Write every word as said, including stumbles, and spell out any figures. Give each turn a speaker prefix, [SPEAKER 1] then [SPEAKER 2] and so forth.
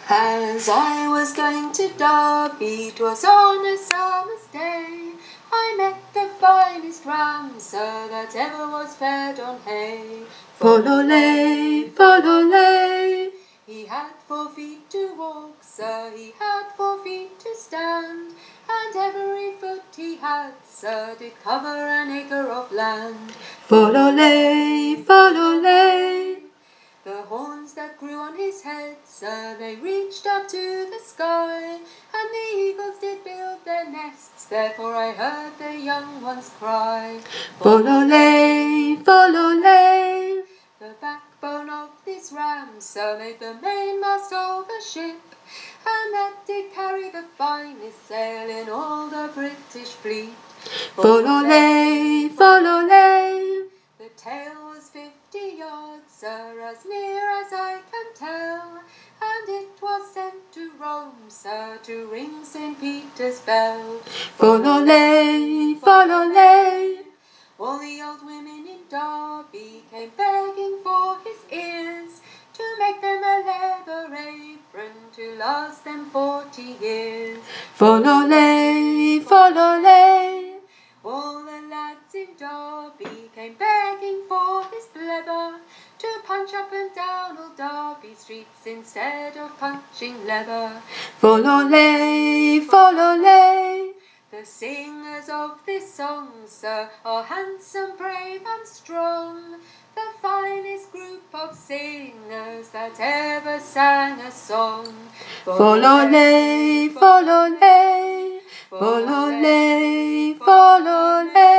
[SPEAKER 1] As I was going to Derby, 'twas on a summer's day, I met the finest ram, sir, that ever was fed on hay.
[SPEAKER 2] Follow-lay, follow-lay.
[SPEAKER 1] He had four feet to walk, sir, he had four feet to stand, and every foot he had, sir, did cover an acre of land.
[SPEAKER 2] Follow-lay, follow-lay.
[SPEAKER 1] The horns that grew on his head, sir, they reached up to the sky, and the eagles did build their nests, therefore I heard the young ones cry.
[SPEAKER 2] Follow-lay, follow-lay.
[SPEAKER 1] The backbone of this ram, sir, made the mainmast of a ship, and that did carry the finest sail in all the British fleet.
[SPEAKER 2] Follow-lay, follow-lay.
[SPEAKER 1] The tail was fifty yards, sir, as near as I can tell, and it was sent to Rome, sir, to ring Saint Peter's bell.
[SPEAKER 2] Follow-lay, follow-lay.
[SPEAKER 1] All the old women in Derby came begging for his ears, to make them a leather apron to last them forty years.
[SPEAKER 2] Follow-lay, follow-lay.
[SPEAKER 1] All the lads in Derby came begging for his blubber, to punch up and down all Derby streets instead of punching leather.
[SPEAKER 2] Follow-lay, follow-lay.
[SPEAKER 1] The singers of this song, sir, are handsome, brave and strong, the finest group of singers that ever sang a song.
[SPEAKER 2] Follow-lay, follow-lay. Follow-lay, follow-lay.